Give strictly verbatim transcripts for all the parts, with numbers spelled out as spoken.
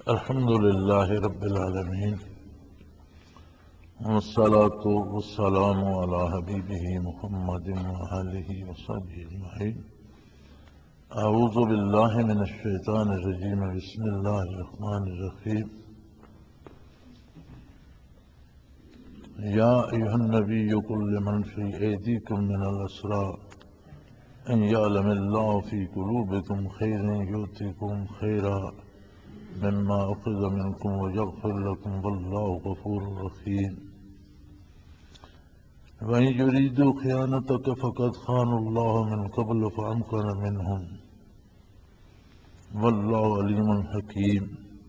الحمد لله رب العالمين والصلاة والسلام على حبيبه محمد وآله وصحبه أجمعين. أعوذ بالله من الشيطان الرجيم. بسم الله الرحمن الرحيم. يا أيها النبي قل لمن في أيديكم من الأسرى إن يعلم الله في قلوبكم خيرا يؤتكم خيرا مما أخذ منكم ويغفر لكم والله غفور رحيم. وإن يريدوا خيانتك فقد خانوا الله من قبل فأمكن منهم والله عليم حكيم.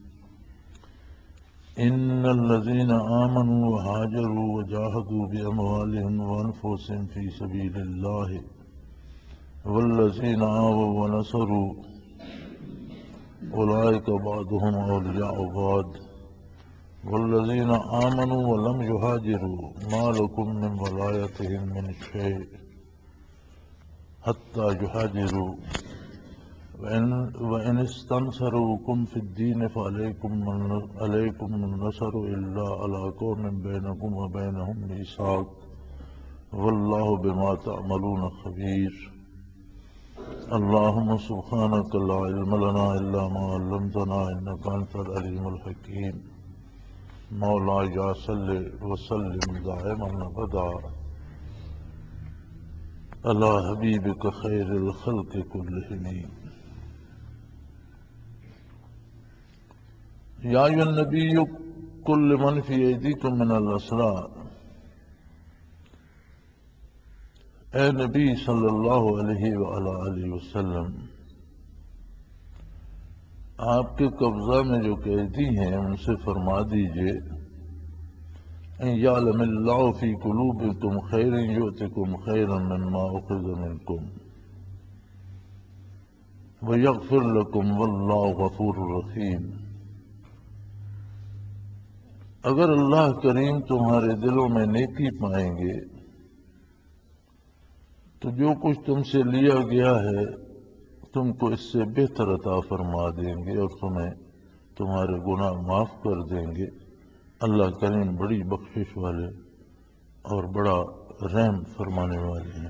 إن الذين آمنوا وهاجروا وجاهدوا بأموالهم وأنفسهم في سبيل الله والذين آووا ونصروا أولئك بعضهم أولياء بعض والذين آمنوا ولم يهاجروا ما لكم من ولايتهم من شيء حتى يهاجروا وإن, وإن استنصروكم في الدين فعليكم من عليكم النصر إلا على قوم بينكم وبينهم ميثاق والله بما تعملون خبير. اللهم سبحانك لا علم لنا إلا ما علمتنا إنك أنت العليم الحكيم. مولاي صل وسلم دائما أبدا على حبيبك خير الخلق كلهم. يا أيها النبي قل لمن في أيديكم من الأسرى، اے نبی صلی اللہ علیہ وآلہ وسلم، آپ کے قبضہ میں جو قیدی ہیں ان سے فرما دیجئے ان یعلم اللہ فی قلوبکم خیرا یؤتکم خیرا مما اخذ منکم ویغفر لکم واللہ غفور رحیم۔ اگر اللہ کریم تمہارے دلوں میں نیکی پائیں گے تو جو کچھ تم سے لیا گیا ہے تم کو اس سے بہتر عطا فرما دیں گے اور تمہیں تمہارے گناہ معاف کر دیں گے۔ اللہ کریم بڑی بخشش والے اور بڑا رحم فرمانے والے ہیں۔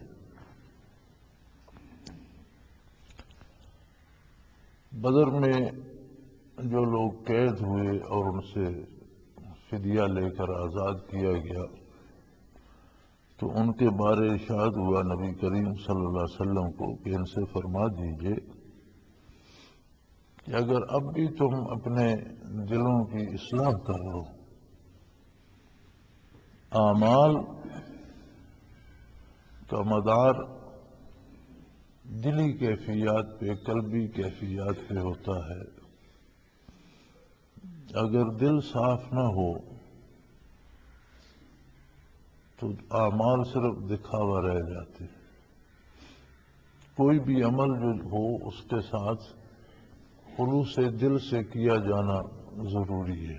بدر میں جو لوگ قید ہوئے اور ان سے فدیہ لے کر آزاد کیا گیا تو ان کے بارے ارشاد ہوا نبی کریم صلی اللہ علیہ وسلم کو کہ ان سے فرما دیجئے کہ اگر اب بھی تم اپنے دلوں کی اصلاح کر لو، اعمال کا مدار دلی کیفیات پہ قلبی کیفیات پہ ہوتا ہے، اگر دل صاف نہ ہو تو اعمال صرف دکھاوا رہ جاتے ہیں۔ کوئی بھی عمل جو ہو اس کے ساتھ خلوص دل سے کیا جانا ضروری ہے،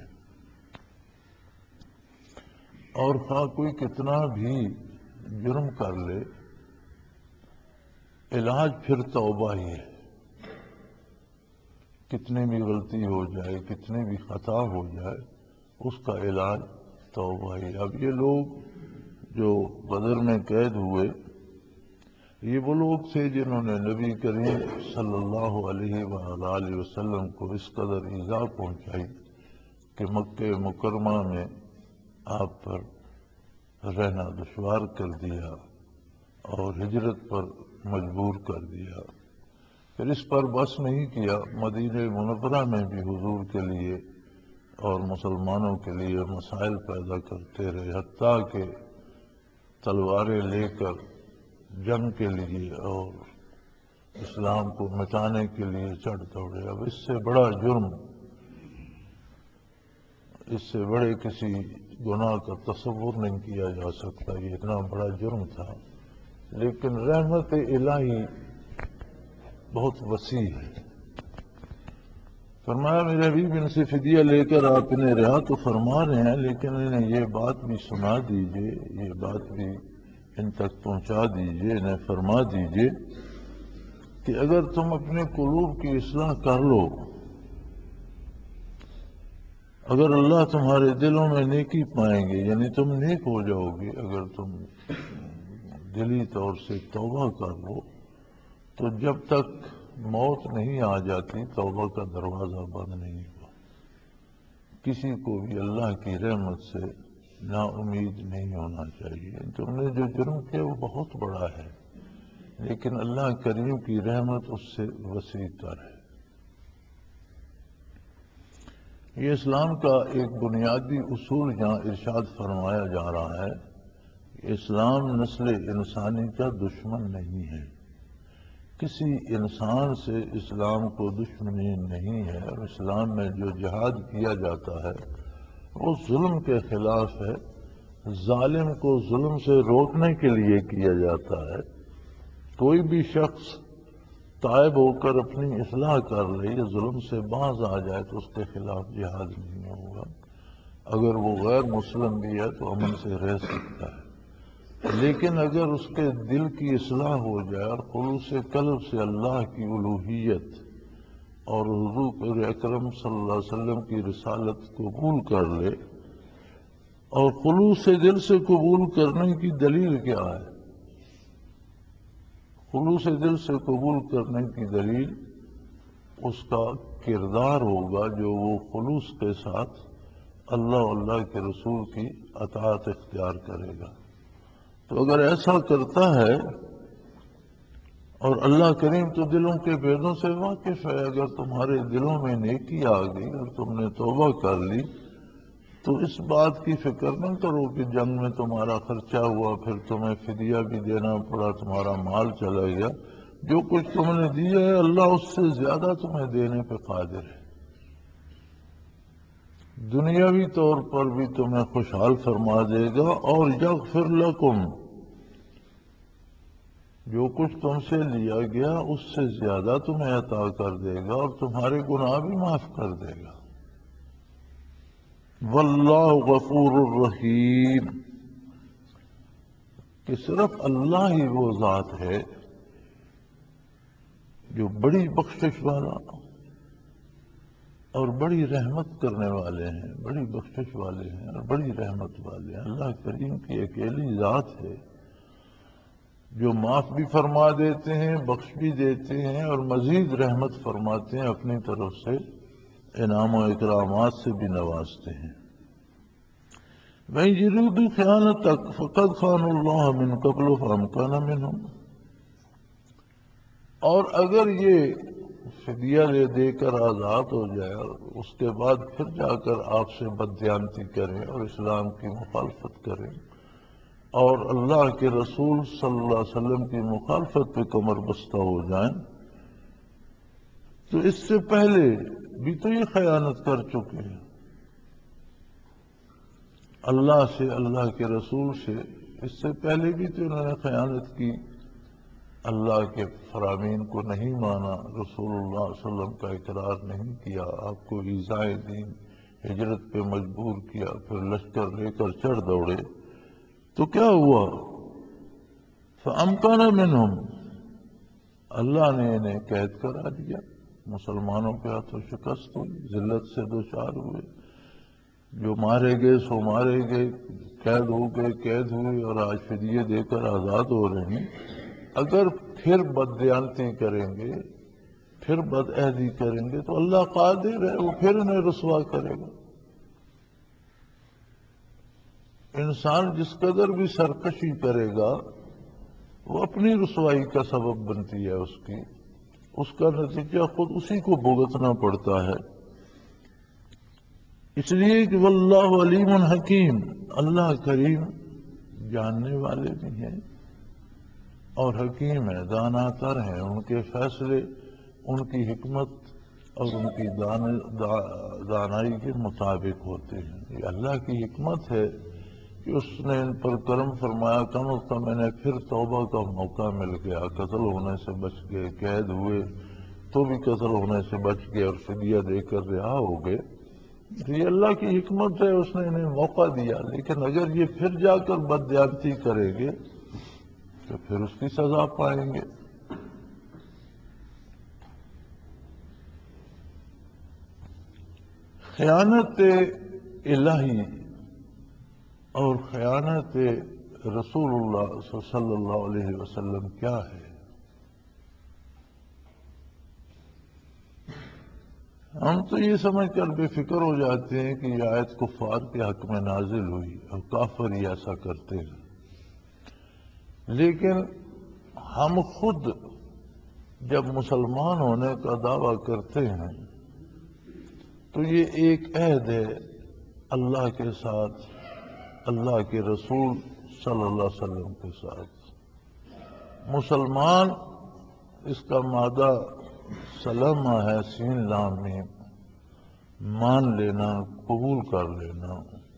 اور خواہ کوئی کتنا بھی جرم کر لے علاج پھر توبہ ہی ہے۔ کتنی بھی غلطی ہو جائے کتنی بھی خطا ہو جائے اس کا علاج توبہ ہی۔ اب یہ لوگ جو بدر میں قید ہوئے یہ وہ لوگ تھے جنہوں نے نبی کریم صلی اللہ علیہ وآلہ وسلم کو اس قدر ایذا پہنچائی کہ مکہ مکرمہ میں آپ پر رہنا دشوار کر دیا اور ہجرت پر مجبور کر دیا۔ پھر اس پر بس نہیں کیا، مدینہ منورہ میں بھی حضور کے لیے اور مسلمانوں کے لیے مسائل پیدا کرتے رہے، حتیٰ کہ تلواریں لے کر جنگ کے لیے اور اسلام کو مٹانے کے لیے چڑھ دوڑے۔ اب اس سے بڑا جرم، اس سے بڑے کسی گناہ کا تصور نہیں کیا جا سکتا، یہ اتنا بڑا جرم تھا۔ لیکن رحمت الہی بہت وسیع ہے۔ فرمایا میرے حبیب ان سے فدیہ لے کر آپ انہیں رہا تو فرما رہے ہیں، لیکن انہیں یہ بات بھی سنا دیجئے، یہ بات بھی ان تک پہنچا دیجئے، انہیں فرما دیجئے کہ اگر تم اپنے قلوب کی اصلاح کر لو اگر اللہ تمہارے دلوں میں نیکی پائیں گے، یعنی تم نیک ہو جاؤ گے، اگر تم دلی طور سے توبہ کر لو، تو جب تک موت نہیں آ جاتی توبہ کا دروازہ بند نہیں ہوا۔ کسی کو بھی اللہ کی رحمت سے نا امید نہیں ہونا چاہیے۔ تم نے جو جرم کیا وہ بہت بڑا ہے، لیکن اللہ کریم کی رحمت اس سے وسیع تر ہے۔ یہ اسلام کا ایک بنیادی اصول جہاں ارشاد فرمایا جا رہا ہے کہ اسلام نسل انسانی کا دشمن نہیں ہے۔ کسی انسان سے اسلام کو دشمنی نہیں ہے، اور اسلام میں جو جہاد کیا جاتا ہے وہ ظلم کے خلاف ہے، ظالم کو ظلم سے روکنے کے لیے کیا جاتا ہے۔ کوئی بھی شخص تائب ہو کر اپنی اصلاح کر لے یا ظلم سے باز آ جائے تو اس کے خلاف جہاد نہیں ہوگا۔ اگر وہ غیر مسلم بھی ہے تو امن سے رہ سکتا ہے، لیکن اگر اس کے دل کی اصلاح ہو جائے اور خلوص قلب سے اللہ کی الوہیت اور حضور اکرم صلی اللہ علیہ وسلم کی رسالت قبول کر لے، اور خلوص دل سے قبول کرنے کی دلیل کیا ہے؟ خلوص دل سے قبول کرنے کی دلیل اس کا کردار ہوگا جو وہ خلوص کے ساتھ اللہ اور اللہ کے رسول کی اطاعت اختیار کرے گا۔ تو اگر ایسا کرتا ہے، اور اللہ کریم تو دلوں کے بھیدوں سے واقف ہے، اگر تمہارے دلوں میں نیکی آ گئی اور تم نے توبہ کر لی تو اس بات کی فکر نہ کرو کہ جنگ میں تمہارا خرچہ ہوا، پھر تمہیں فدیہ بھی دینا پڑا، تمہارا مال چلا گیا۔ جو کچھ تم نے دیا ہے اللہ اس سے زیادہ تمہیں دینے پہ قادر ہے۔ دنیاوی طور پر بھی تمہیں خوشحال فرما دے گا، اور یغفر لکم، جو کچھ تم سے لیا گیا اس سے زیادہ تمہیں عطا کر دے گا، اور تمہارے گناہ بھی معاف کر دے گا۔ واللہ غفور الرحیم، کہ صرف اللہ ہی وہ ذات ہے جو بڑی بخشش والا اور بڑی رحمت کرنے والے ہیں، بڑی بخشش والے ہیں اور بڑی رحمت والے ہیں۔ اللہ کریم کی اکیلی ذات ہے جو معاف بھی فرما دیتے ہیں، بخش بھی دیتے ہیں، اور مزید رحمت فرماتے ہیں، اپنی طرف سے انعام و اکرامات سے بھی نوازتے ہیں۔ وَإِن يُرِيدُوا خِيَانَتَكَ فَقَدْ خَانُوا اللَّهَ مِن قَبْلُ فَأَمْكَنَ مِنْهُمْ، اور اگر یہ فدیہ لے دے کر آزاد ہو جائے اور اس کے بعد پھر جا کر آپ سے بددیانتی کریں اور اسلام کی مخالفت کریں اور اللہ کے رسول صلی اللہ علیہ وسلم کی مخالفت پہ کمر بستہ ہو جائیں، تو اس سے پہلے بھی تو یہ خیانت کر چکے ہیں اللہ سے، اللہ کے رسول سے۔ اس سے پہلے بھی تو انہوں نے خیانت کی، اللہ کے فرامین کو نہیں مانا، رسول اللہ صلی اللہ علیہ وسلم کا اقرار نہیں کیا، آپ کو ایذائے دین ہجرت پہ مجبور کیا، پھر لشکر لے کر چڑھ دوڑے، تو کیا ہوا؟ فَأَمْكَنَ مِنْهُمْ، اللہ نے انہیں قید کرا دیا، مسلمانوں کے ہاتھوں شکست ہوئی، ذلت سے دوچار ہوئے، جو مارے گئے سو مارے گئے، قید ہو گئے قید ہوئے، اور آج فدیے دے کر آزاد ہو رہے ہیں۔ اگر پھر بددیانتی کریں گے، پھر بد عہدی کریں گے تو اللہ قادر ہے، وہ پھر انہیں رسوا کرے گا۔ انسان جس قدر بھی سرکشی کرے گا وہ اپنی رسوائی کا سبب بنتی ہے، اس کی اس کا نتیجہ خود اسی کو بھگتنا پڑتا ہے۔ اس لیے کہ واللہ علیم حکیم، اللہ کریم جاننے والے بھی ہیں اور حکیم ہے، دانا تر ہیں، ان کے فیصلے ان کی حکمت اور ان کی دانائی کے مطابق ہوتے ہیں۔ یہ اللہ کی حکمت ہے کہ اس نے ان پر کرم فرمایا، کم از کم انہیں پھر توبہ کا موقع مل گیا، قتل ہونے سے بچ گئے، قید ہوئے تو بھی قتل ہونے سے بچ گئے اور فدیہ دے کر رہا ہو گئے۔ یہ اللہ کی حکمت ہے، اس نے انہیں موقع دیا، لیکن اگر یہ پھر جا کر بددیانتی کریں گے تو پھر اس کی سزا پائیں گے۔ خیانت الہی اور خیانت رسول اللہ صلی اللہ علیہ وسلم کیا ہے؟ ہم تو یہ سمجھ کر بے فکر ہو جاتے ہیں کہ یہ آیت کفار کے حق میں نازل ہوئی اور کافر ہی ایسا کرتے ہیں، لیکن ہم خود جب مسلمان ہونے کا دعویٰ کرتے ہیں تو یہ ایک عہد ہے اللہ کے ساتھ، اللہ کے رسول صلی اللہ علیہ وسلم کے ساتھ۔ مسلمان اس کا مادہ سلمہ ہے، سین لام میم، مان لینا، قبول کر لینا،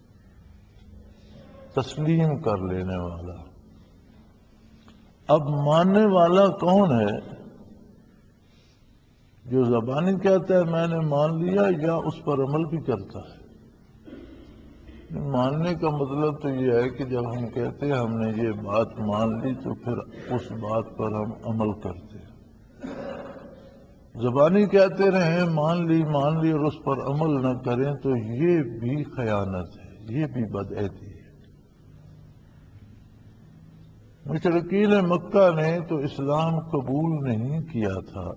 تسلیم کر لینے والا۔ اب ماننے والا کون ہے؟ جو زبانی کہتا ہے میں نے مان لیا، یا اس پر عمل بھی کرتا ہے؟ ماننے کا مطلب تو یہ ہے کہ جب ہم کہتے ہیں ہم نے یہ بات مان لی تو پھر اس بات پر ہم عمل کرتے ہیں۔ زبانی کہتے رہیں مان لی مان لی اور اس پر عمل نہ کریں تو یہ بھی خیانت ہے، یہ بھی بدعہدی ہے۔ مشرکین مکہ نے تو اسلام قبول نہیں کیا تھا،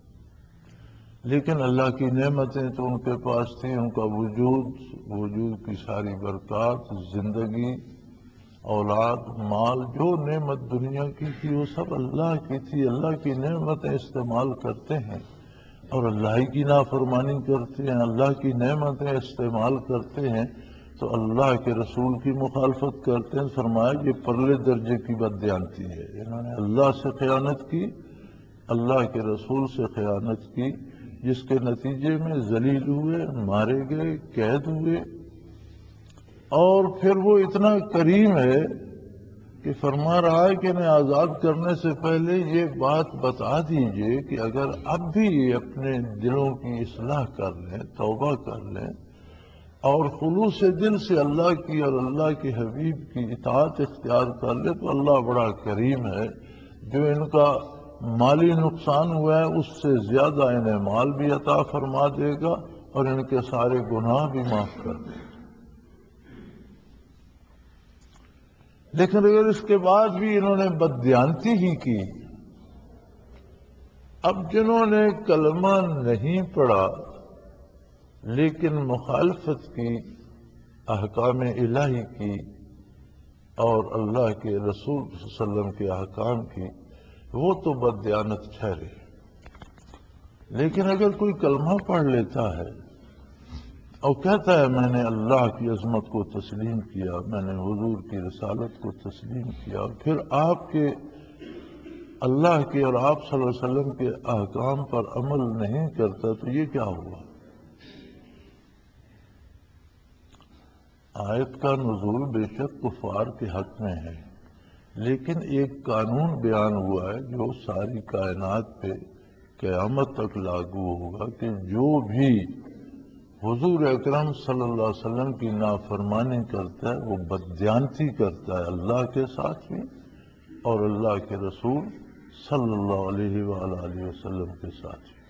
لیکن اللہ کی نعمتیں تو ان کے پاس تھیں، ان کا وجود وجود کی ساری برکات، زندگی، اولاد، مال، جو نعمت دنیا کی تھی وہ سب اللہ کی تھی۔ اللہ کی نعمتیں استعمال کرتے ہیں اور اللہ ہی کی نافرمانی کرتے ہیں، اللہ کی نعمتیں استعمال کرتے ہیں تو اللہ کے رسول کی مخالفت کرتے ہیں۔ فرمایا یہ پرلے درجے کی بددیانتی ہے، انہوں نے اللہ سے خیانت کی، اللہ کے رسول سے خیانت کی، جس کے نتیجے میں ذلیل ہوئے، مارے گئے، قید ہوئے۔ اور پھر وہ اتنا کریم ہے کہ فرما رہا ہے کہ انہیں آزاد کرنے سے پہلے یہ بات بتا دیجئے کہ اگر اب بھی یہ اپنے دلوں کی اصلاح کر لیں، توبہ کر لیں اور خلوص دل سے اللہ کی اور اللہ کے حبیب کی اطاعت اختیار کر لیں تو اللہ بڑا کریم ہے، جو ان کا مالی نقصان ہوا ہے اس سے زیادہ انہیں مال بھی عطا فرما دے گا اور ان کے سارے گناہ بھی معاف کر دے گا۔ لیکن اگر اس کے بعد بھی انہوں نے بددیانتی ہی کی، اب جنہوں نے کلمہ نہیں پڑھا لیکن مخالفت کی احکام الہی کی اور اللہ کے رسول صلی اللہ علیہ وسلم کے احکام کی، وہ تو بددیانت ٹھہرے۔ لیکن اگر کوئی کلمہ پڑھ لیتا ہے اور کہتا ہے میں نے اللہ کی عظمت کو تسلیم کیا، میں نے حضور کی رسالت کو تسلیم کیا، پھر آپ کے اللہ کے اور آپ صلی اللہ علیہ وسلم کے احکام پر عمل نہیں کرتا تو یہ کیا ہوا؟ آیت کا نزول بے شک کفار کے حق میں ہے، لیکن ایک قانون بیان ہوا ہے جو ساری کائنات پہ قیامت تک لاگو ہوگا کہ جو بھی حضور اکرم صلی اللہ علیہ وسلم کی نافرمانی کرتا ہے وہ بددیانتی کرتا ہے اللہ کے ساتھ بھی اور اللہ کے رسول صلی اللہ علیہ وآلہ وسلم کے ساتھ بھی۔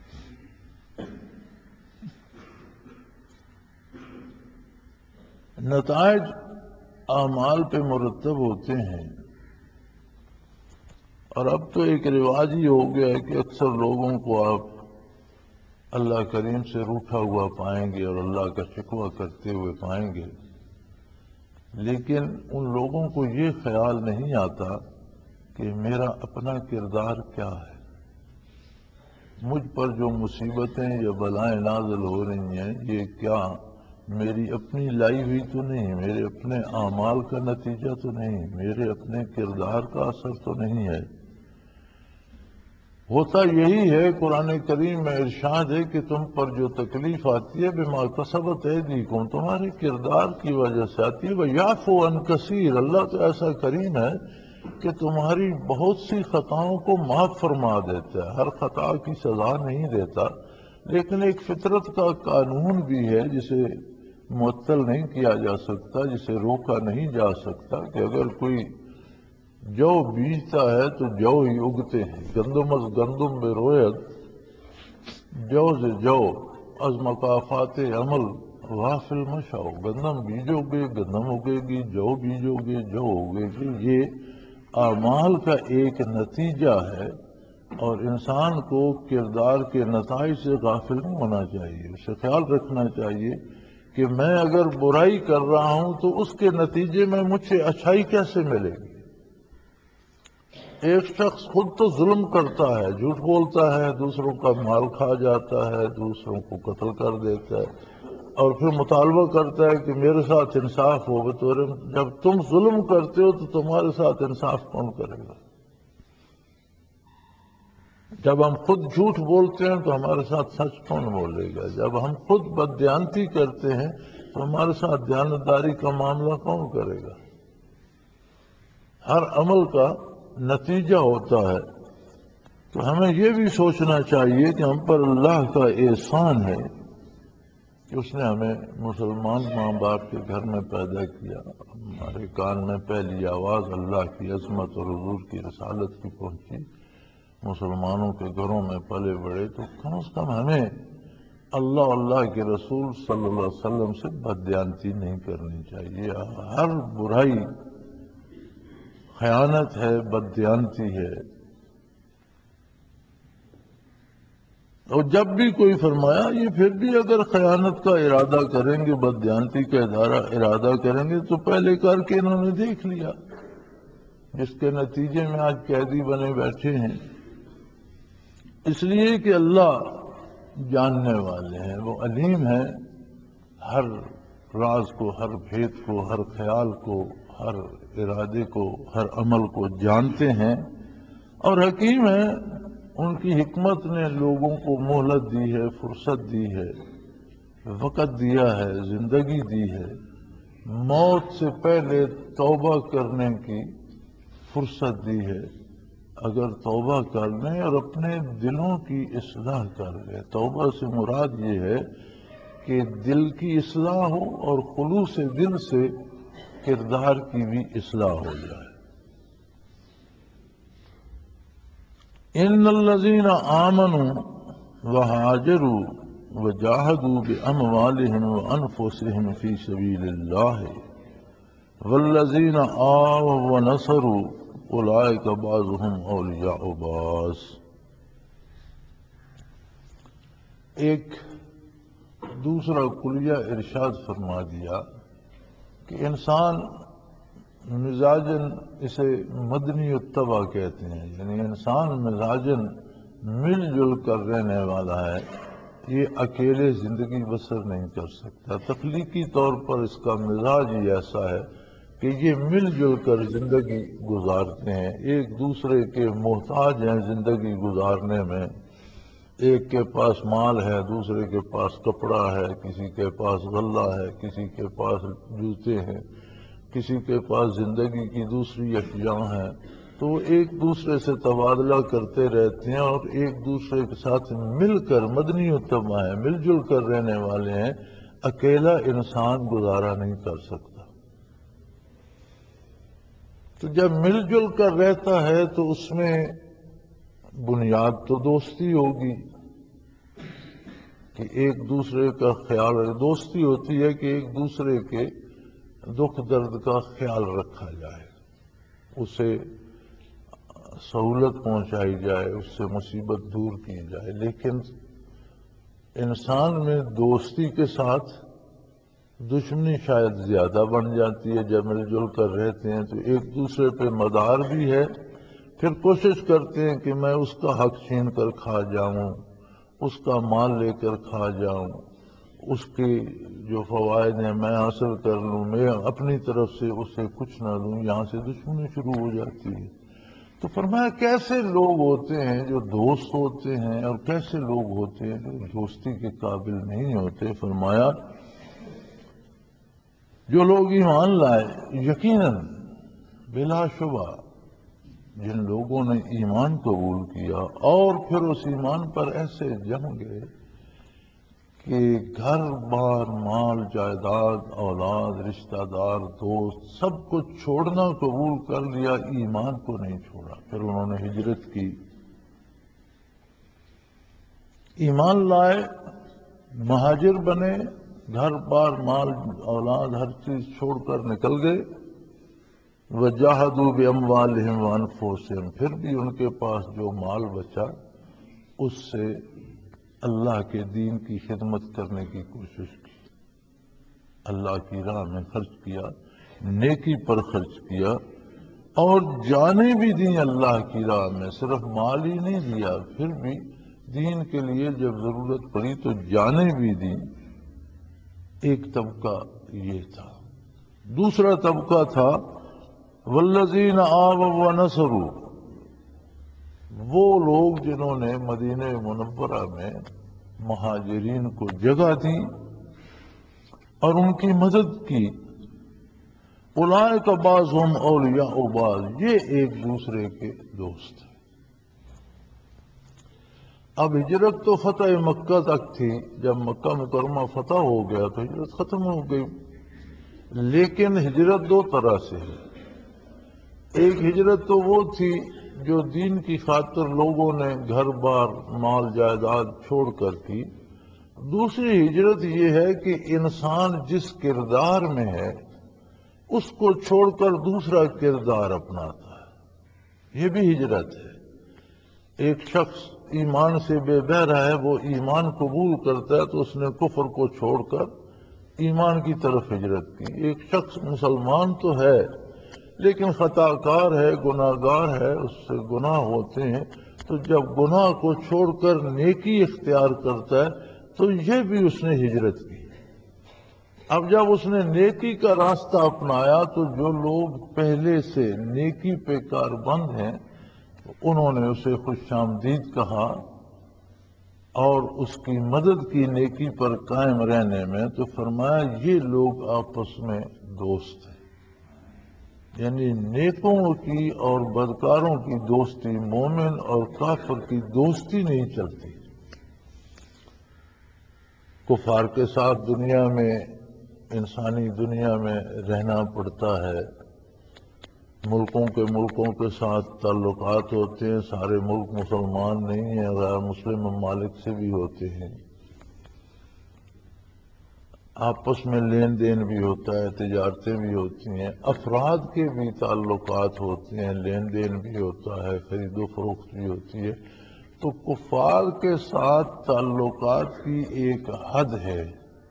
نتائج اعمال پہ مرتب ہوتے ہیں، اور اب تو ایک رواج ہی ہو گیا ہے کہ اکثر لوگوں کو آپ اللہ کریم سے روٹھا ہوا پائیں گے اور اللہ کا شکوہ کرتے ہوئے پائیں گے، لیکن ان لوگوں کو یہ خیال نہیں آتا کہ میرا اپنا کردار کیا ہے، مجھ پر جو مصیبتیں یا بلائیں نازل ہو رہی ہیں یہ کیا میری اپنی لائی ہوئی تو نہیں، میرے اپنے اعمال کا نتیجہ تو نہیں، میرے اپنے کردار کا اثر تو نہیں ہے۔ ہوتا یہی ہے، قرآن کریم میں ارشاد ہے کہ تم پر جو تکلیف آتی ہے بما کسبت ایدیکم، تمہارے کردار کی وجہ سے آتی ہے۔ وَيَعْفُو عَنْ كَثِيرٍ، اللہ تو ایسا کریم ہے کہ تمہاری بہت سی خطاؤں کو معاف فرما دیتا ہے، ہر خطا کی سزا نہیں دیتا، لیکن ایک فطرت کا قانون بھی ہے جسے معطل نہیں کیا جا سکتا، جسے روکا نہیں جا سکتا کہ اگر کوئی جو بیجتا ہے تو جو ہی اگتے ہیں۔ گندم از گندم بے رویت، جو سے جو از مقافات عمل غافل مشاؤ، گندم بیجو گے گندم اگے گی، جو بیجو گے جو اگے گی۔ یہ اعمال کا ایک نتیجہ ہے، اور انسان کو کردار کے نتائج سے غافل نہیں ہونا چاہیے، اسے خیال رکھنا چاہیے کہ میں اگر برائی کر رہا ہوں تو اس کے نتیجے میں مجھ سے اچھائی کیسے ملے گی۔ ایک شخص خود تو ظلم کرتا ہے، جھوٹ بولتا ہے، دوسروں کا مال کھا جاتا ہے، دوسروں کو قتل کر دیتا ہے، اور پھر مطالبہ کرتا ہے کہ میرے ساتھ انصاف ہو۔ بطور جب تم ظلم کرتے ہو تو تمہارے ساتھ انصاف کون کرے گا؟ جب ہم خود جھوٹ بولتے ہیں تو ہمارے ساتھ سچ کون بولے گا؟ جب ہم خود بددیانتی کرتے ہیں تو ہمارے ساتھ دیانتداری کا معاملہ کون کرے گا؟ ہر عمل کا نتیجہ ہوتا ہے، تو ہمیں یہ بھی سوچنا چاہیے کہ ہم پر اللہ کا احسان ہے کہ اس نے ہمیں مسلمان ماں باپ کے گھر میں پیدا کیا، ہمارے کان میں پہلی آواز اللہ کی عظمت اور حضور کی رسالت کی پہنچی، مسلمانوں کے گھروں میں پلے بڑے، تو کم از کم ہمیں اللہ اللہ کے رسول صلی اللہ علیہ وسلم سے بددیانتی نہیں کرنی چاہیے۔ ہر برائی خیانت ہے، بددیانتی ہے، اور جب بھی کوئی فرمایا یہ پھر بھی اگر خیانت کا ارادہ کریں گے، بددیانتی کا ادارہ ارادہ کریں گے تو پہلے کر کے انہوں نے دیکھ لیا، جس کے نتیجے میں آج قیدی بنے بیٹھے ہیں۔ اس لیے کہ اللہ جاننے والے ہیں، وہ علیم ہیں، ہر راز کو، ہر بھید کو، ہر خیال کو، ہر ارادے کو، ہر عمل کو جانتے ہیں، اور حکیم ہیں۔ ان کی حکمت نے لوگوں کو مہلت دی ہے، فرصت دی ہے، وقت دیا ہے، زندگی دی ہے، موت سے پہلے توبہ کرنے کی فرصت دی ہے۔ اگر توبہ کر لیں اور اپنے دلوں کی اصلاح کر لیں، توبہ سے مراد یہ ہے کہ دل کی اصلاح ہو اور خلوص دل سے کردار کی بھی اصلاح ہو جائے۔ ان الذین آمنوا وہاجروا وجاہدوا باموالہم وانفسہم فی سبیل اللہ والذین آووا ونصروا اولئک بعضهم اولیاء بعض۔ ایک دوسرا کلیہ ارشاد فرما دیا کہ انسان مزاجن، اسے مدنی الطبع کہتے ہیں، یعنی انسان مزاجن مل جل کر رہنے والا ہے، یہ اکیلے زندگی بسر نہیں کر سکتا۔ تخلیقی طور پر اس کا مزاج ہی ایسا ہے کہ یہ مل جل کر زندگی گزارتے ہیں، ایک دوسرے کے محتاج ہیں زندگی گزارنے میں۔ ایک کے پاس مال ہے، دوسرے کے پاس کپڑا ہے، کسی کے پاس غلہ ہے، کسی کے پاس جوتے ہیں، کسی کے پاس زندگی کی دوسری اشیاء ہیں، تو وہ ایک دوسرے سے تبادلہ کرتے رہتے ہیں اور ایک دوسرے کے ساتھ مل کر، مدنی الطبع ہیں، مل جل کر رہنے والے ہیں۔ اکیلا انسان گزارا نہیں کر سکتا۔ تو جب مل جل کر رہتا ہے تو اس میں بنیاد تو دوستی ہوگی کہ ایک دوسرے کا خیال، دوستی ہوتی ہے کہ ایک دوسرے کے دکھ درد کا خیال رکھا جائے، اسے سہولت پہنچائی جائے، اس سے مصیبت دور کی جائے۔ لیکن انسان میں دوستی کے ساتھ دشمنی شاید زیادہ بن جاتی ہے۔ جب مل جل کر رہتے ہیں تو ایک دوسرے پہ مدار بھی ہے، پھر کوشش کرتے ہیں کہ میں اس کا حق چھین کر کھا جاؤں، اس کا مال لے کر کھا جاؤں، اس کے جو فوائد ہیں میں حاصل کر لوں، میں اپنی طرف سے اسے کچھ نہ دوں، یہاں سے دشمنی شروع ہو جاتی ہے۔ تو فرمایا کیسے لوگ ہوتے ہیں جو دوست ہوتے ہیں اور کیسے لوگ ہوتے ہیں جو دوستی کے قابل نہیں ہوتے۔ فرمایا جو لوگ ایمان لائے، یقیناً بلا شبہ جن لوگوں نے ایمان قبول کیا اور پھر اس ایمان پر ایسے جم گئے کہ گھر بار، مال جائیداد، اولاد، رشتہ دار، دوست، سب کو چھوڑنا قبول کر لیا، ایمان کو نہیں چھوڑا، پھر انہوں نے ہجرت کی، ایمان لائے، مہاجر بنے، گھر بار مال اولاد ہر چیز چھوڑ کر نکل گئے. وَجَاهَدُوا بِأَمْوَالِهِمْ وَأَنفُسِهِمْ، پھر بھی ان کے پاس جو مال بچا اس سے اللہ کے دین کی خدمت کرنے کی کوشش کی، اللہ کی راہ میں خرچ کیا، نیکی پر خرچ کیا، اور جانیں بھی دیں اللہ کی راہ میں. صرف مال ہی نہیں دیا، پھر بھی دین کے لیے جب ضرورت پڑی تو جانیں بھی دیں. ایک طبقہ یہ تھا. دوسرا طبقہ تھا والذین آووا ونصروا، وہ لوگ جنہوں نے مدینہ منورہ میں مہاجرین کو جگہ دی اور ان کی مدد کی. اولئک بعضهم اولیاء بعض، یہ ایک دوسرے کے دوست ہیں. اب ہجرت تو فتح مکہ تک تھی، جب مکہ مکرمہ فتح ہو گیا تو ہجرت ختم ہو گئی. لیکن ہجرت دو طرح سے ہے. ایک ہجرت تو وہ تھی جو دین کی خاطر لوگوں نے گھر بار مال جائیداد چھوڑ کر کی. دوسری ہجرت یہ ہے کہ انسان جس کردار میں ہے اس کو چھوڑ کر دوسرا کردار اپناتا ہے، یہ بھی ہجرت ہے. ایک شخص ایمان سے بے بہرا ہے، وہ ایمان قبول کرتا ہے تو اس نے کفر کو چھوڑ کر ایمان کی طرف ہجرت کی. ایک شخص مسلمان تو ہے لیکن خطا کار ہے، گناہ گار ہے، اس سے گناہ ہوتے ہیں، تو جب گناہ کو چھوڑ کر نیکی اختیار کرتا ہے تو یہ بھی اس نے ہجرت کی. اب جب اس نے نیکی کا راستہ اپنایا تو جو لوگ پہلے سے نیکی پہ کاربند ہیں انہوں نے اسے خوش آمدید کہا اور اس کی مدد کی نیکی پر قائم رہنے میں. تو فرمایا یہ لوگ آپس میں دوست ہیں، یعنی نیکوں کی اور بدکاروں کی دوستی، مومن اور کافر کی دوستی نہیں چلتی. کفار کے ساتھ دنیا میں، انسانی دنیا میں رہنا پڑتا ہے. ملکوں کے ملکوں کے ساتھ تعلقات ہوتے ہیں، سارے ملک مسلمان نہیں ہیں، غیر مسلم ممالک سے بھی ہوتے ہیں. آپس میں لین دین بھی ہوتا ہے، تجارتیں بھی ہوتی ہیں، افراد کے بھی تعلقات ہوتے ہیں، لین دین بھی ہوتا ہے، خرید و فروخت بھی ہوتی ہے. تو کفار کے ساتھ تعلقات کی ایک حد ہے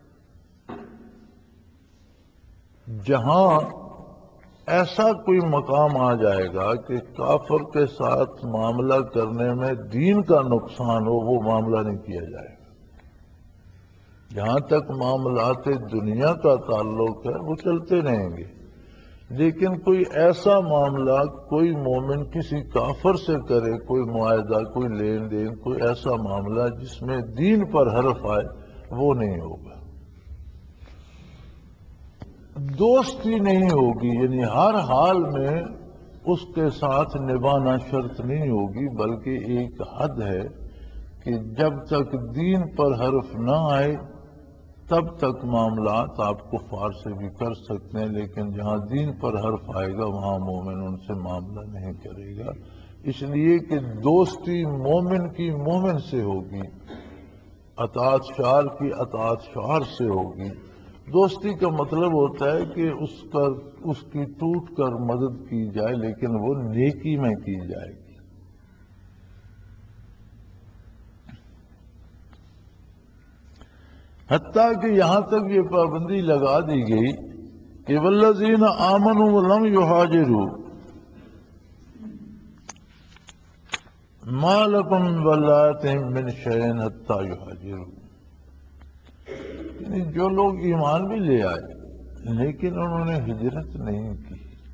جہاں ایسا کوئی مقام آ جائے گا کہ کافر کے ساتھ معاملہ کرنے میں دین کا نقصان ہو، وہ معاملہ نہیں کیا جائے گا. جہاں تک معاملات دنیا کا تعلق ہے وہ چلتے رہیں گے، لیکن کوئی ایسا معاملہ کوئی مومن کسی کافر سے کرے، کوئی معاہدہ، کوئی لین دین، کوئی ایسا معاملہ جس میں دین پر حرف آئے، وہ نہیں ہوگا. دوستی نہیں ہوگی، یعنی ہر حال میں اس کے ساتھ نبھانا شرط نہیں ہوگی، بلکہ ایک حد ہے کہ جب تک دین پر حرف نہ آئے تب تک معاملات آپ کفار سے بھی کر سکتے ہیں، لیکن جہاں دین پر حرف آئے گا وہاں مومن ان سے معاملہ نہیں کرے گا. اس لیے کہ دوستی مومن کی مومن سے ہوگی، اطاعت شعار کی اطاعت شعار سے ہوگی. دوستی کا مطلب ہوتا ہے کہ اس کا اس کی ٹوٹ کر مدد کی جائے، لیکن وہ نیکی میں کی جائے گی. حتیٰ کہ یہاں تک یہ پابندی لگا دی گئی کہ والذین آمنوا ولم یہاجروا ما لکم من ولایتہم من شیء حتیٰ یہاجروا، یعنی جو لوگ ایمان بھی لے آئے لیکن انہوں نے ہجرت نہیں کی.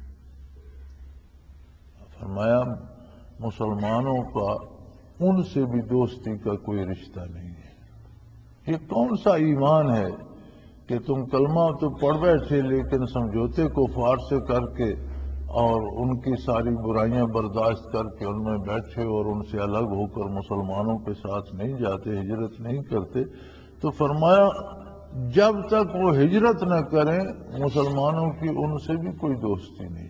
فرمایا مسلمانوں کا ان سے بھی دوستی کا کوئی رشتہ نہیں ہے. یہ کون سا ایمان ہے کہ تم کلمہ تو پڑھ بیٹھے لیکن سمجھوتے کفار سے کر کے اور ان کی ساری برائیاں برداشت کر کے ان میں بیٹھے اور ان سے الگ ہو کر مسلمانوں کے ساتھ نہیں جاتے، ہجرت نہیں کرتے. تو فرمایا جب تک وہ ہجرت نہ کریں مسلمانوں کی ان سے بھی کوئی دوستی نہیں.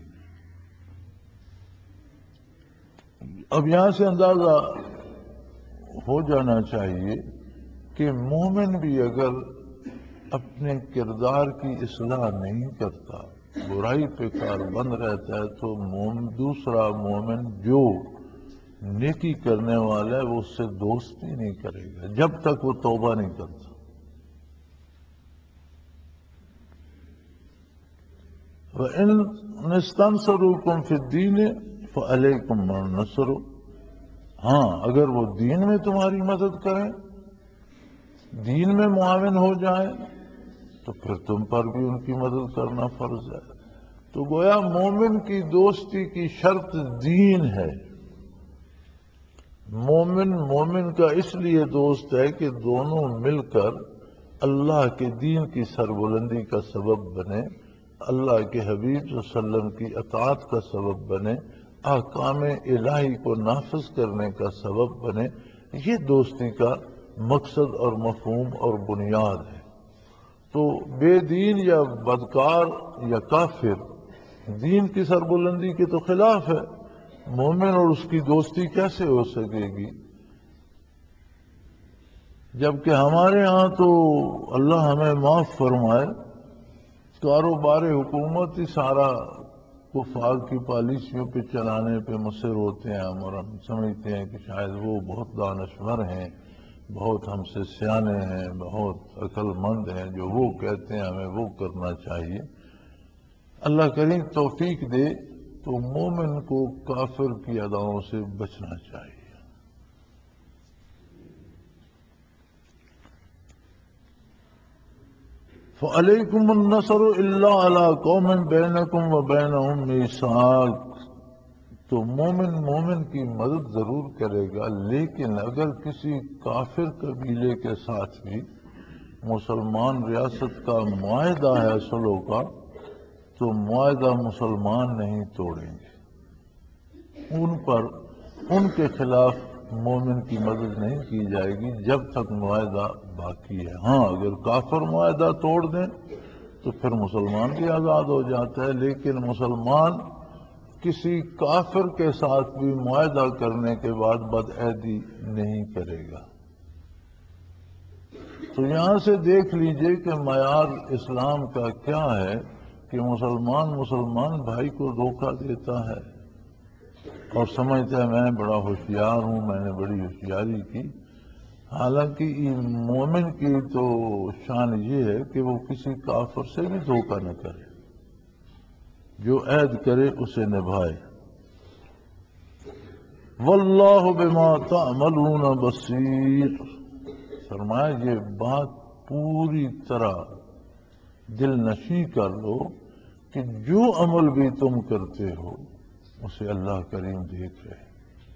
اب یہاں سے اندازہ ہو جانا چاہیے کہ مومن بھی اگر اپنے کردار کی اصلاح نہیں کرتا، برائی پہ کاربند رہتا ہے، تو مومن دوسرا مومن جو نیکی کرنے والا ہے وہ اس سے دوستی نہیں کرے گا جب تک وہ توبہ نہیں کرتا۔ وَإِنْ اسْتَنْصَرُوكُمْ فِي الدِّينِ فَعَلَيْكُمْ النَّصْرُ، ہاں اگر وہ دین میں تمہاری مدد کریں، دین میں معاون ہو جائیں، تو پھر تم پر بھی ان کی مدد کرنا فرض ہے۔ تو گویا مومن کی دوستی کی شرط دین ہے۔ مومن مومن کا اس لیے دوست ہے کہ دونوں مل کر اللہ کے دین کی سربلندی کا سبب بنے، اللہ کے حبیب صلی اللہ علیہ وسلم کی اطاعت کا سبب بنے، احکام الہی کو نافذ کرنے کا سبب بنے۔ یہ دوستی کا مقصد اور مفہوم اور بنیاد ہے۔ تو بے دین یا بدکار یا کافر دین کی سربلندی کے تو خلاف ہے، مومن اور اس کی دوستی کیسے ہو سکے گی؟ جبکہ ہمارے ہاں تو اللہ ہمیں معاف فرمائے، کاروبار حکومت ہی سارا کفار کی پالیسیوں پہ چلانے پہ مصر ہوتے ہیں ہم، اور ہم سمجھتے ہیں کہ شاید وہ بہت دانشور ہیں، بہت ہم سے سیانے ہیں، بہت عقل مند ہیں، جو وہ کہتے ہیں ہمیں وہ کرنا چاہیے۔ اللہ کریم توفیق دے تو مومن کو کافر کی اداؤں سے بچنا چاہیے۔ فَعَلَيْكُمُ النَّصْرُ إِلَّا عَلَىٰ قَوْمٍ بَيْنَكُمْ وَبَيْنَهُمْ مِيثَاقٌ، تو مومن مومن کی مدد ضرور کرے گا، لیکن اگر کسی کافر قبیلے کے ساتھ بھی مسلمان ریاست کا معاہدہ ہے صلح کا، تو معاہدہ مسلمان نہیں توڑیں گے، ان پر ان کے خلاف مومن کی مدد نہیں کی جائے گی جب تک معاہدہ باقی ہے۔ ہاں اگر کافر معاہدہ توڑ دیں تو پھر مسلمان بھی آزاد ہو جاتا ہے، لیکن مسلمان کسی کافر کے ساتھ بھی معاہدہ کرنے کے بعد بدعہدی نہیں کرے گا۔ تو یہاں سے دیکھ لیجئے کہ معیار اسلام کا کیا ہے کہ مسلمان مسلمان بھائی کو دھوکہ دیتا ہے اور سمجھتا ہے میں بڑا ہوشیار ہوں، میں نے بڑی ہوشیاری کی، حالانکہ مومن کی تو شان یہ ہے کہ وہ کسی کافر سے بھی دھوکہ نہ کرے، جو عہد کرے اسے نبھائے۔ واللہ بما تعملون بصیر، فرمایا یہ بات پوری طرح دل نشیں کر لو کہ جو عمل بھی تم کرتے ہو اسے اللہ کریم دیکھ رہے۔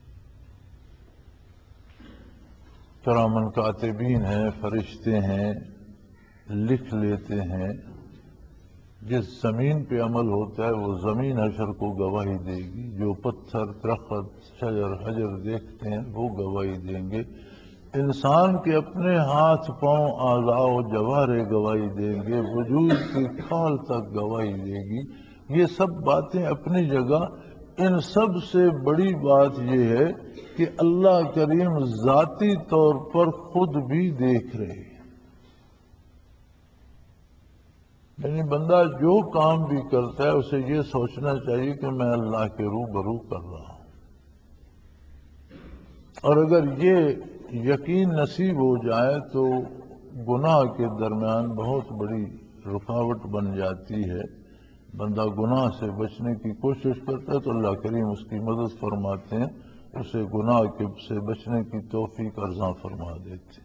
کرامن کاتبین ہیں، فرشتے ہیں، لکھ لیتے ہیں۔ جس زمین پہ عمل ہوتا ہے وہ زمین حشر کو گواہی دے گی، جو پتھر درخت شجر حجر دیکھتے ہیں وہ گواہی دیں گے، انسان کے اپنے ہاتھ پاؤں اعضاء و جوارے گواہی دیں گے، وجود کی کھال تک گواہی دے گی۔ یہ سب باتیں اپنی جگہ، ان سب سے بڑی بات یہ ہے کہ اللہ کریم ذاتی طور پر خود بھی دیکھ رہے ہیں۔ یعنی بندہ جو کام بھی کرتا ہے اسے یہ سوچنا چاہیے کہ میں اللہ کے روبرو کر رہا ہوں، اور اگر یہ یقین نصیب ہو جائے تو گناہ کے درمیان بہت بڑی رکاوٹ بن جاتی ہے۔ بندہ گناہ سے بچنے کی کوشش کرتا ہے تو اللہ کریم اس کی مدد فرماتے ہیں، اسے گناہ سے بچنے کی توفیق عطا فرما دیتے ہیں۔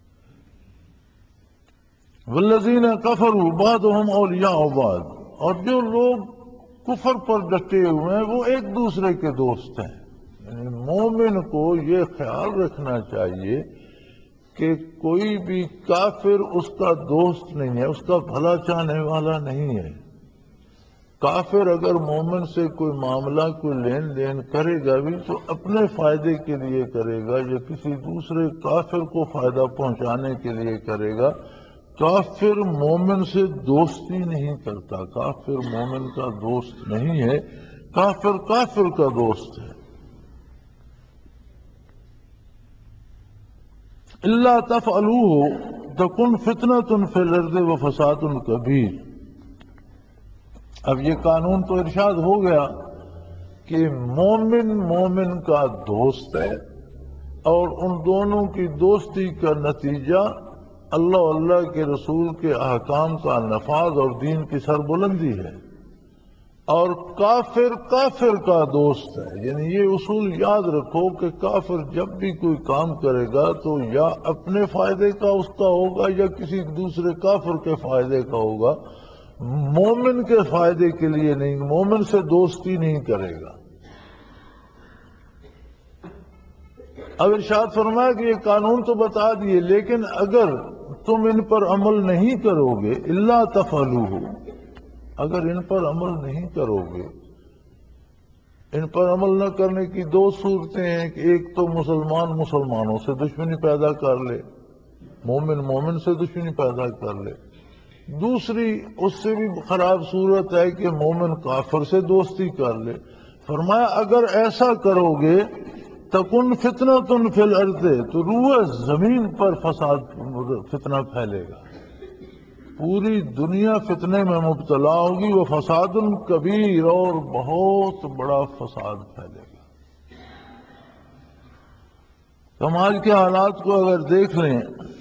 والذین کفروا بعضهم اولیاء بعض، اور جو لوگ کفر پر ڈٹے ہوئے ہیں وہ ایک دوسرے کے دوست ہیں۔ یعنی مومن کو یہ خیال رکھنا چاہیے کہ کوئی بھی کافر اس کا دوست نہیں ہے، اس کا بھلا چاہنے والا نہیں ہے۔ کافر اگر مومن سے کوئی معاملہ کوئی لین دین کرے گا بھی تو اپنے فائدے کے لیے کرے گا یا کسی دوسرے کافر کو فائدہ پہنچانے کے لیے کرے گا۔ کافر مومن سے دوستی نہیں کرتا، کافر مومن کا دوست نہیں ہے، کافر کافر کا دوست ہے۔ اللہ تفعلوہ، تکن فتنۃ فی الارض وفساد کبیر۔ اب یہ قانون تو ارشاد ہو گیا کہ مومن مومن کا دوست ہے، اور ان دونوں کی دوستی کا نتیجہ اللہ اللہ کے رسول کے احکام کا نفاذ اور دین کی سربلندی ہے، اور کافر کافر کا دوست ہے۔ یعنی یہ اصول یاد رکھو کہ کافر جب بھی کوئی کام کرے گا تو یا اپنے فائدے کا اس کا ہوگا یا کسی دوسرے کافر کے فائدے کا ہوگا، مومن کے فائدے کے لیے نہیں، مومن سے دوستی نہیں کرے گا۔ اب ارشاد فرمایا کہ یہ قانون تو بتا دیے، لیکن اگر تم ان پر عمل نہیں کرو گے، الا تفعلوہ، اگر ان پر عمل نہیں کرو گے، ان پر عمل نہ کرنے کی دو صورتیں ہیں کہ ایک تو مسلمان مسلمانوں سے دشمنی پیدا کر لے، مومن مومن سے دشمنی پیدا کر لے، دوسری اس سے بھی خراب صورت ہے کہ مومن کافر سے دوستی کر لے۔ فرمایا اگر ایسا کرو گے تکن فتنۃ فی الارض، تو روئے زمین پر فساد فتنہ پھیلے گا، پوری دنیا فتنے میں مبتلا ہوگی، وہ فساد کبیر، اور بہت بڑا فساد پھیلے گا۔ ہم آج کے حالات کو اگر دیکھ لیں،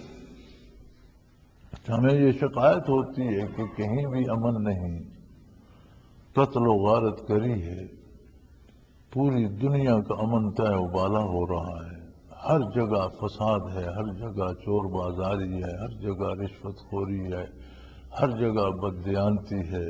ہمیں یہ شکایت ہوتی ہے کہ کہیں بھی امن نہیں، قتل و غارت کری ہے، پوری دنیا کا امن طے و بالا ہو رہا ہے، ہر جگہ فساد ہے، ہر جگہ چور بازاری ہے، ہر جگہ رشوت خوری ہے، ہر جگہ بددیانتی ہے،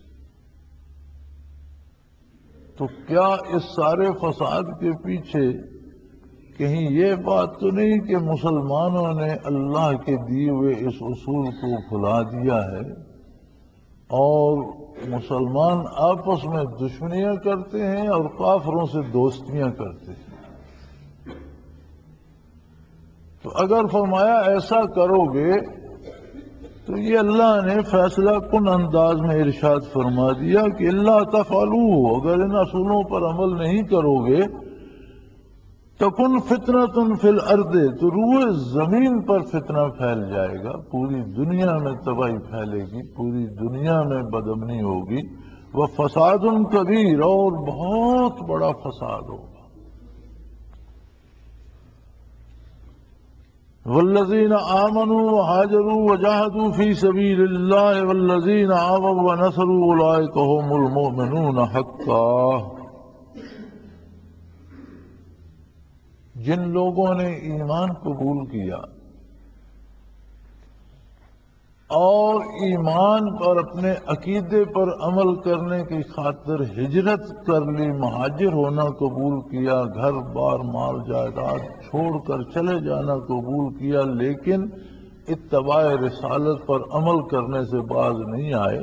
تو کیا اس سارے فساد کے پیچھے کہیں یہ بات تو نہیں کہ مسلمانوں نے اللہ کے دیے ہوئے اس اصول کو بھلا دیا ہے اور مسلمان آپس میں دشمنیاں کرتے ہیں اور کافروں سے دوستیاں کرتے ہیں؟ تو اگر فرمایا ایسا کرو گے تو یہ اللہ نے فیصلہ کن انداز میں ارشاد فرما دیا کہ اللہ تفعلوا، اگر ان اصولوں پر عمل نہیں کرو گے تکن فتنۃ فی الارض، تو روئے زمین پر فتنہ پھیل جائے گا، پوری دنیا میں تباہی پھیلے گی، پوری دنیا میں بدامنی ہوگی، وہ فساد کبیر، اور بہت بڑا فساد ہوگا۔ والذین آمنوا وہاجروا وجاہدوا فی سبیل اللہ والذین آووا ونصروا اولئک هم المؤمنون حقا۔ جن لوگوں نے ایمان قبول کیا اور ایمان پر اپنے عقیدے پر عمل کرنے کی خاطر ہجرت کر لی، مہاجر ہونا قبول کیا، گھر بار مال جائیداد چھوڑ کر چلے جانا قبول کیا، لیکن اتباع رسالت پر عمل کرنے سے باز نہیں آئے،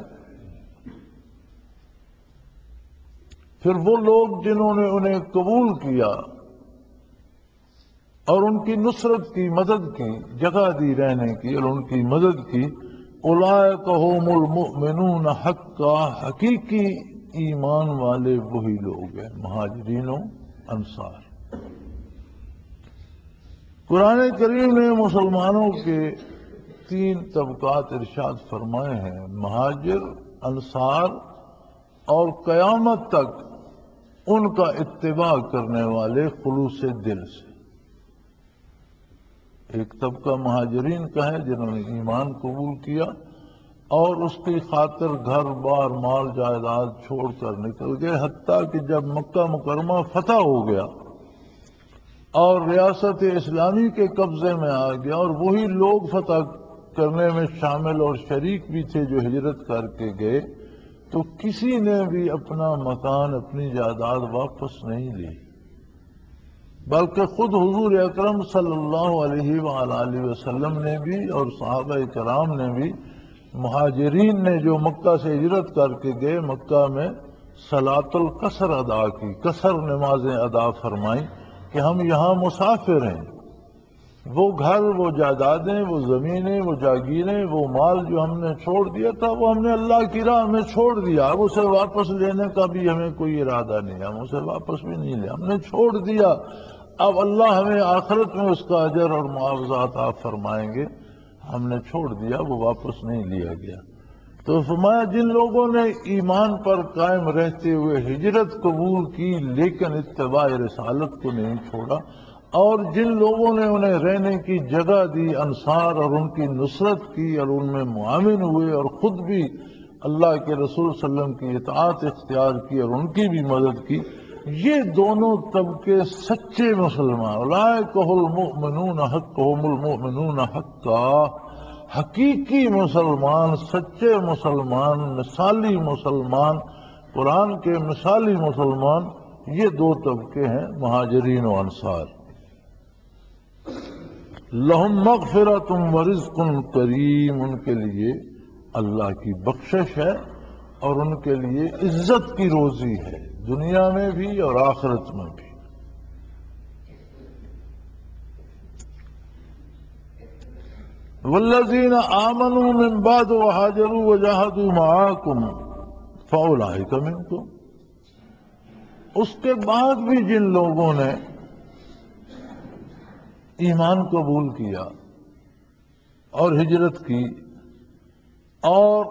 پھر وہ لوگ جنہوں نے انہیں قبول کیا اور ان کی نصرت کی، مدد کی، جگہ دی رہنے کی اور ان کی مدد کی، اولئک هم المؤمنون حقا، حقیقی ایمان والے وہی لوگ ہیں، مہاجرین و انصار۔ قرآن کریم نے مسلمانوں کے تین طبقات ارشاد فرمائے ہیں، مہاجر، انصار اور قیامت تک ان کا اتباع کرنے والے خلوص دل سے۔ ایک طبقہ مہاجرین کا ہے جنہوں نے ایمان قبول کیا اور اس کی خاطر گھر بار مال جائیداد چھوڑ کر نکل گئے، حتیٰ کہ جب مکہ مکرمہ فتح ہو گیا اور ریاست اسلامی کے قبضے میں آ گیا اور وہی لوگ فتح کرنے میں شامل اور شریک بھی تھے جو ہجرت کر کے گئے، تو کسی نے بھی اپنا مکان، اپنی جائیداد واپس نہیں لی، بلکہ خود حضور اکرم صلی اللہ علیہ وآلہ وسلم نے بھی اور صحابہ کرام نے بھی، مہاجرین نے جو مکہ سے ہجرت کر کے گئے، مکہ میں صلاۃ القصر ادا کی، قصر نمازیں ادا فرمائیں کہ ہم یہاں مسافر ہیں، وہ گھر، وہ جائیدادیں، وہ زمینیں، وہ جاگیریں، وہ مال جو ہم نے چھوڑ دیا تھا وہ ہم نے اللہ کی راہ میں چھوڑ دیا، اب اسے واپس لینے کا بھی ہمیں کوئی ارادہ نہیں، ہم اسے واپس بھی نہیں لے، ہم نے چھوڑ دیا، اب اللہ ہمیں آخرت میں اس کا اجر اور معاوضہ عطا فرمائیں گے۔ ہم نے چھوڑ دیا، وہ واپس نہیں لیا گیا۔ تو فرمایا جن لوگوں نے ایمان پر قائم رہتے ہوئے ہجرت قبول کی لیکن اتباع رسالت کو نہیں چھوڑا، اور جن لوگوں نے انہیں رہنے کی جگہ دی، انصار، اور ان کی نصرت کی اور ان میں معاون ہوئے اور خود بھی اللہ کے رسول صلی اللہ علیہ وسلم کی اطاعت اختیار کی اور ان کی بھی مدد کی، یہ دونوں طبقے سچے مسلمان، اولئک المؤمنون حقهم المؤمنون حقا، حقیقی مسلمان، سچے مسلمان، مثالی مسلمان، قرآن کے مثالی مسلمان، یہ دو طبقے ہیں مہاجرین و انصار۔ لہم مغفرۃ ورزق کریم، ان کے لیے اللہ کی بخشش ہے اور ان کے لیے عزت کی روزی ہے، دنیا میں بھی اور آخرت میں بھی۔ والذین آمنوا من بعد وہاجروا وجاہدوا معاکم فاولئک منکم، اس کے بعد بھی جن لوگوں نے ایمان قبول کیا اور ہجرت کی اور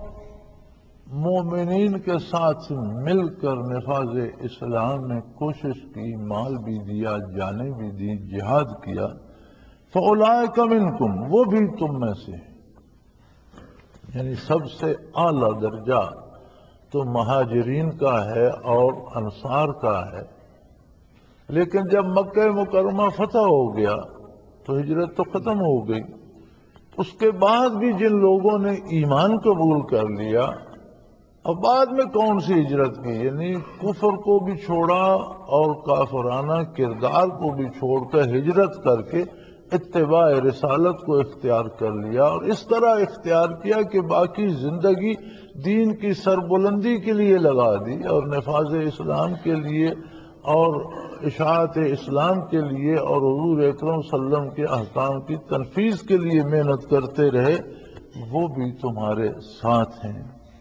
مومنین کے ساتھ مل کر نفاذ اسلام میں کوشش کی، مال بھی دیا، جانیں بھی دی، جہاد کیا، فَأُولَئِكَ مِنْكُمْ، وہ بھی تم میں سے، یعنی سب سے اعلیٰ درجہ تو مہاجرین کا ہے اور انصار کا ہے، لیکن جب مکہ مکرمہ فتح ہو گیا تو ہجرت تو ختم ہو گئی۔ اس کے بعد بھی جن لوگوں نے ایمان قبول کر لیا اور بعد میں کون سی ہجرت کی، یعنی کفر کو بھی چھوڑا اور کافرانہ کردار کو بھی چھوڑ کر ہجرت کر کے اتباع رسالت کو اختیار کر لیا، اور اس طرح اختیار کیا کہ باقی زندگی دین کی سربلندی کے لیے لگا دی اور نفاذ اسلام کے لیے اور اشاعت اسلام کے لیے اور حضور اکرم صلی اللہ علیہ وسلم کے احکام کی تنفیذ کے لیے محنت کرتے رہے، وہ بھی تمہارے ساتھ ہیں۔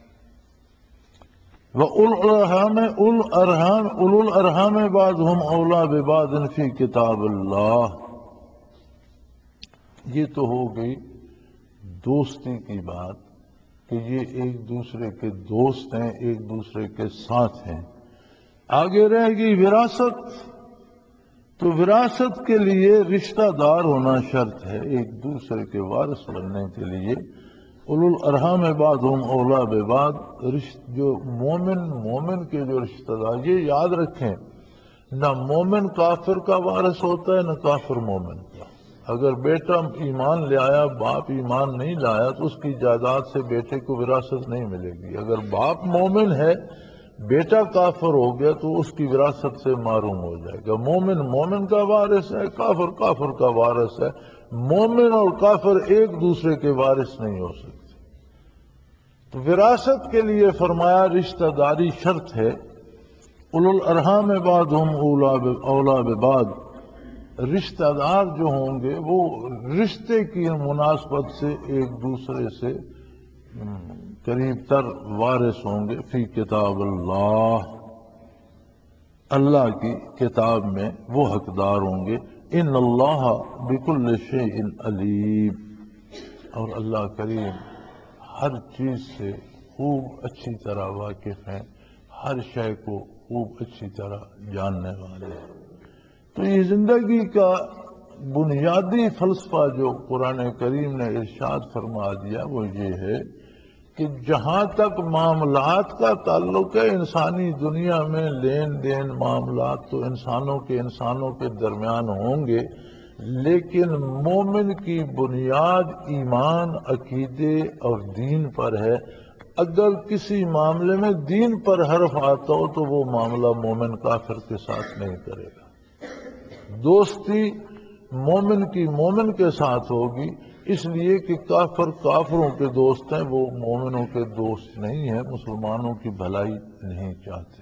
وَأُولُو الْأَرْحَامِ بَعْضُهُمْ أَوْلَىٰ بِبَعْضٍ فِي کتاب اللہ، یہ تو ہو گئی دوستی کی بات کہ یہ ایک دوسرے کے دوست ہیں، ایک دوسرے کے ساتھ ہیں۔ آگے رہے گی وراثت، تو وراثت کے لیے رشتہ دار ہونا شرط ہے ایک دوسرے کے وارث بننے کے لیے۔ اولو الارحام بعضهم اولیٰ ببعض، جو مومن مومن کے جو رشتہ دار، یہ یاد رکھیں نہ مومن کافر کا وارث ہوتا ہے نہ کافر مومن کا۔ اگر بیٹا ایمان لے آیا، باپ ایمان نہیں لایا تو اس کی جائیداد سے بیٹے کو وراثت نہیں ملے گی۔ اگر باپ مومن ہے، بیٹا کافر ہو گیا تو اس کی وراثت سے محروم ہو جائے گا۔ مومن مومن کا وارث ہے، کافر کافر کا وارث ہے، مومن اور کافر ایک دوسرے کے وارث نہیں ہو سکتے۔ تو وراثت کے لیے فرمایا رشتہ داری شرط ہے۔ اولو الارحام بعضهم اولیٰ ببعض، رشتہ دار جو ہوں گے وہ رشتے کی مناسبت سے ایک دوسرے سے قریب تر وارث ہوں گے، فی کتاب اللہ، اللہ کی کتاب میں وہ حقدار ہوں گے۔ ان اللہ بکل شیء علیم، اور اللہ کریم ہر چیز سے خوب اچھی طرح واقف ہیں، ہر شے کو خوب اچھی طرح جاننے والے ہیں۔ تو یہ زندگی کا بنیادی فلسفہ جو قرآن کریم نے ارشاد فرما دیا وہ یہ ہے کہ جہاں تک معاملات کا تعلق ہے، انسانی دنیا میں لین دین معاملات تو انسانوں کے انسانوں کے درمیان ہوں گے، لیکن مومن کی بنیاد ایمان، عقیدے اور دین پر ہے۔ اگر کسی معاملے میں دین پر حرف آتا ہو تو وہ معاملہ مومن کافر کے ساتھ نہیں کرے گا۔ دوستی مومن کی مومن کے ساتھ ہوگی، اس لیے کہ کافر کافروں کے دوست ہیں، وہ مومنوں کے دوست نہیں ہیں، مسلمانوں کی بھلائی نہیں چاہتے۔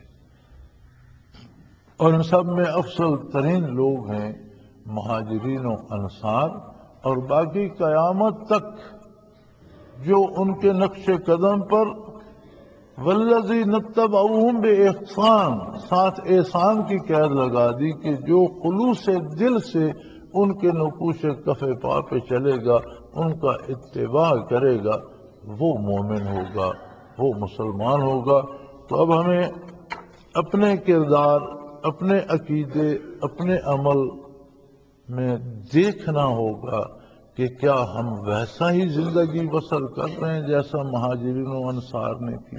اور ان سب میں افضل ترین لوگ ہیں مہاجرین و انصار، اور باقی قیامت تک جو ان کے نقش قدم پر والذین اتبعوہم بإحسان، ساتھ احسان کی قید لگا دی کہ جو خلوص دل سے ان کے نقوش کف پا پہ چلے گا، ان کا اتباع کرے گا، وہ مومن ہوگا، وہ مسلمان ہوگا۔ تو اب ہمیں اپنے کردار، اپنے عقیدے، اپنے عمل میں دیکھنا ہوگا کہ کیا ہم ویسا ہی زندگی بسر کر رہے ہیں جیسا مہاجرین و انصار نے کی۔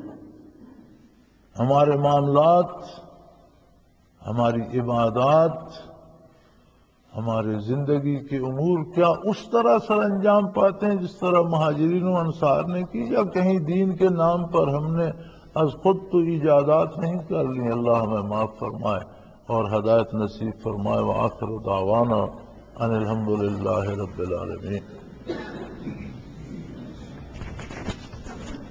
ہمارے معاملات، ہماری عبادات، ہمارے زندگی کے امور کیا اس طرح سر انجام پاتے ہیں جس طرح مہاجرین و انصار نے کی، یا کہیں دین کے نام پر ہم نے از خود تو ایجادات نہیں کر لی؟ اللہ ہمیں معاف فرمائے اور ہدایت نصیب فرمائے۔ وآخر دعوانا ان الحمد للہ رب العالمین۔